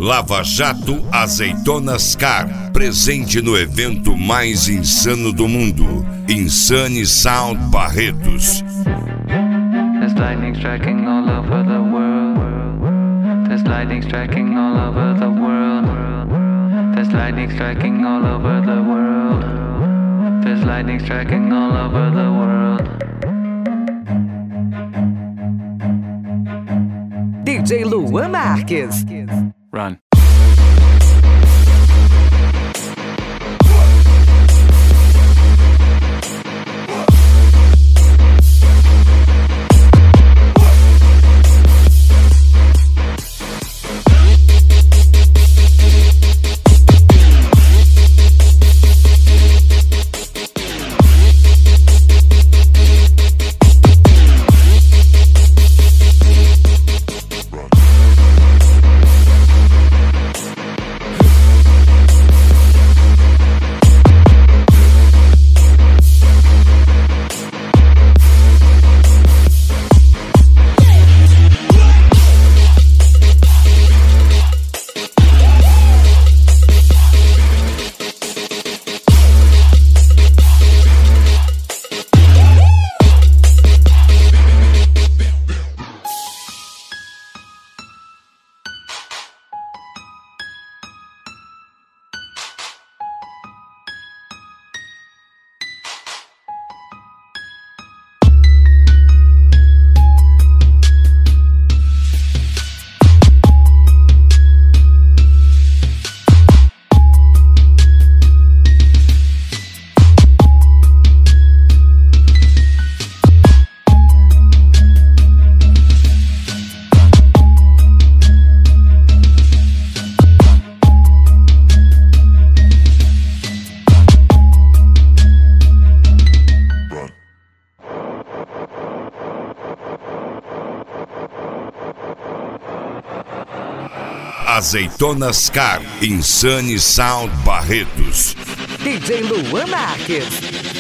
Lava Jato Azeitonas Car, presente no evento mais insano do mundo, Insane Sound Barretos. There's lightning striking all over the world. There's lightning striking all over the world. There's lightning striking all over the world. There's lightning striking all over the world. DJ Luan Marques. Run. Azeitonas Car, Insane Sound Barretos. DJ Luan Marques.